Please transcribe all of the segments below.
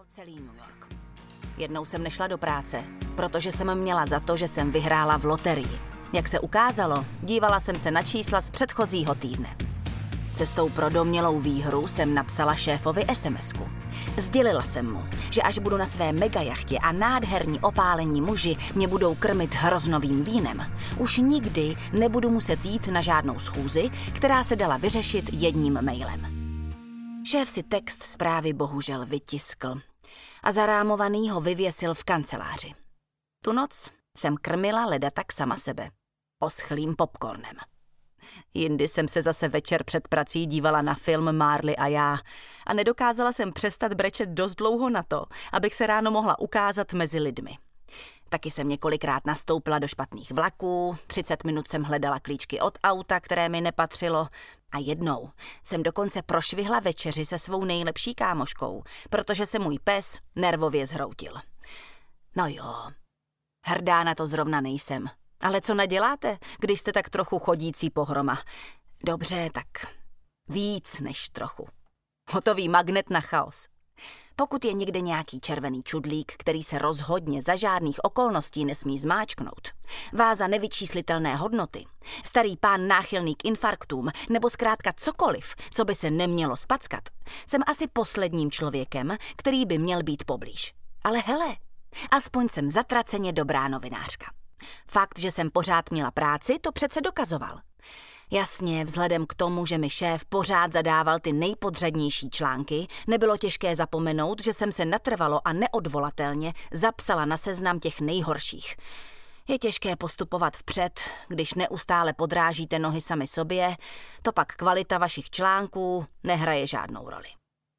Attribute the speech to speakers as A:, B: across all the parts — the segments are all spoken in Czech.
A: celý New York. Jednou jsem nešla do práce, protože jsem měla za to, že jsem vyhrála v loterii. Jak se ukázalo, dívala jsem se na čísla z předchozího týdne. Cestou pro domnělou výhru jsem napsala šéfovi SMS-ku. Sdělila jsem mu, že až budu na své megajachtě a nádherní opálení muži mě budou krmit hroznovým vínem, už nikdy nebudu muset jít na žádnou schůzi, která se dala vyřešit jedním mailem. Šéf si text zprávy bohužel vytiskl a zarámovaný ho vyvěsil v kanceláři. Tu noc jsem krmila ledatak sama sebe oschlým popcornem. Jindy jsem se zase večer před prací dívala na film Marley a já a nedokázala jsem přestat brečet dost dlouho na to, abych se ráno mohla ukázat mezi lidmi. Taky jsem několikrát nastoupila do špatných vlaků, 30 minut jsem hledala klíčky od auta, které mi nepatřilo, a jednou jsem dokonce prošvihla večeři se svou nejlepší kámoškou, protože se můj pes nervově zhroutil. No jo, hrdá na to zrovna nejsem. Ale co naděláte, když jste tak trochu chodící pohroma? Dobře, tak víc než trochu. Hotový magnet na chaos. Pokud je někde nějaký červený čudlík, který se rozhodně za žádných okolností nesmí zmáčknout, váza nevyčíslitelné hodnoty, starý pán náchylný k infarktům nebo zkrátka cokoliv, co by se nemělo spackat, jsem asi posledním člověkem, který by měl být poblíž. Ale hele, aspoň jsem zatraceně dobrá novinářka. Fakt, že jsem pořád měla práci, to přece dokazoval. Jasně, vzhledem k tomu, že mi šéf pořád zadával ty nejpodřadnější články, nebylo těžké zapomenout, že jsem se natrvalo a neodvolatelně zapsala na seznam těch nejhorších. Je těžké postupovat vpřed, když neustále podrážíte nohy sami sobě, to pak kvalita vašich článků nehraje žádnou roli.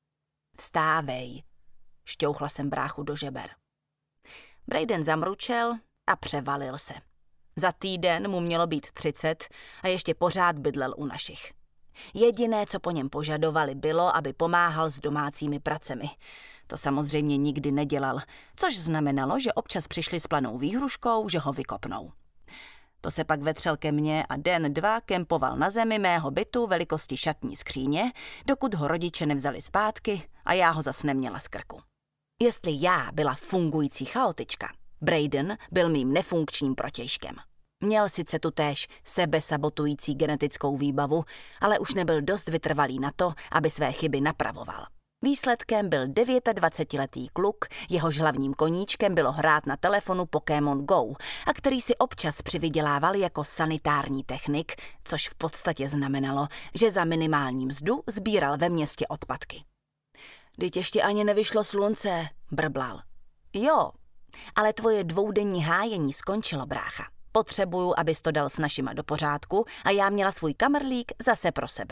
A: Stávej, šťouchla jsem bráchu do žeber. Braden zamručel a převalil se. Za týden mu mělo být 30 a ještě pořád bydlel u našich. Jediné, co po něm požadovali, bylo, aby pomáhal s domácími pracemi. To samozřejmě nikdy nedělal, což znamenalo, že občas přišli s planou výhruškou, že ho vykopnou. To se pak vetřel ke mně a den, dva kempoval na zemi mého bytu velikosti šatní skříně, dokud ho rodiče nevzali zpátky a já ho zas neměla z krku. Jestli já byla fungující chaotička, Braden byl mým nefunkčním protějškem. Měl sice tutéž sebesabotující genetickou výbavu, ale už nebyl dost vytrvalý na to, aby své chyby napravoval. Výsledkem byl 29letý kluk, jehož hlavním koníčkem bylo hrát na telefonu Pokémon Go a který si občas přivydělával jako sanitární technik, což v podstatě znamenalo, že za minimální mzdu sbíral ve městě odpadky. Vždyť ještě ani nevyšlo slunce, brblal. Jo, ale tvoje dvoudenní hájení skončilo, brácha. Potřebuju, abys to dal s našima do pořádku a já měla svůj kamerlík zase pro sebe.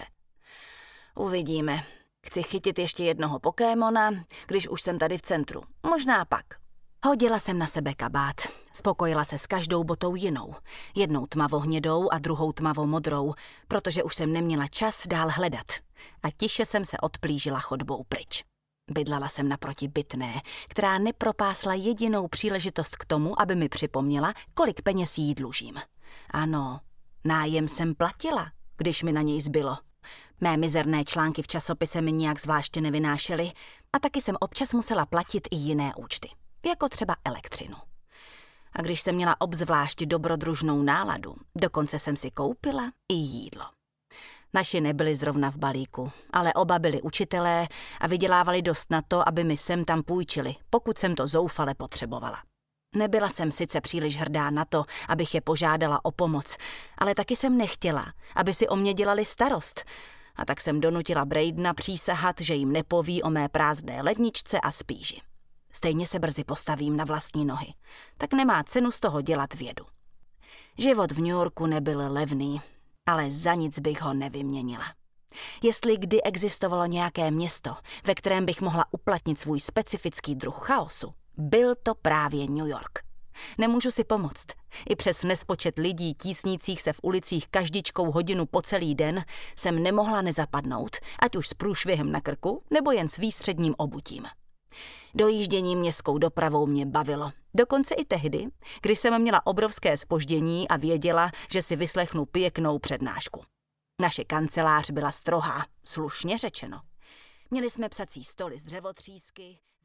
A: Uvidíme. Chci chytit ještě jednoho Pokémona, když už jsem tady v centru. Možná pak. Hodila jsem na sebe kabát. Spokojila se s každou botou jinou. Jednou tmavohnědou a druhou tmavomodrou, protože už jsem neměla čas dál hledat. A tiše jsem se odplížila chodbou pryč. Bydlela jsem naproti bytné, která nepropásla jedinou příležitost k tomu, aby mi připomněla, kolik peněz jí dlužím. Ano, nájem jsem platila, když mi na něj zbylo. Mé mizerné články v časopise mi nijak zvláště nevynášely a taky jsem občas musela platit i jiné účty, jako třeba elektřinu. A když jsem měla obzvlášť dobrodružnou náladu, dokonce jsem si koupila i jídlo. Naši nebyli zrovna v balíku, ale oba byli učitelé a vydělávali dost na to, aby mi sem tam půjčili, pokud jsem to zoufale potřebovala. Nebyla jsem sice příliš hrdá na to, abych je požádala o pomoc, ale taky jsem nechtěla, aby si o mě dělali starost. A tak jsem donutila Bradena přísahat, že jim nepoví o mé prázdné ledničce a spíži. Stejně se brzy postavím na vlastní nohy, tak nemá cenu z toho dělat vědu. Život v New Yorku nebyl levný, ale za nic bych ho nevyměnila. Jestli kdy existovalo nějaké město, ve kterém bych mohla uplatnit svůj specifický druh chaosu, byl to právě New York. Nemůžu si pomoct. I přes nespočet lidí tísnících se v ulicích každičkou hodinu po celý den jsem nemohla nezapadnout, ať už s průšvihem na krku, nebo jen s výstředním obutím. Dojíždění městskou dopravou mě bavilo. Dokonce i tehdy, když jsem měla obrovské zpoždění a věděla, že si vyslechnu pěknou přednášku. Naše kancelář byla strohá, slušně řečeno. Měli jsme psací stoly z dřevotřísky,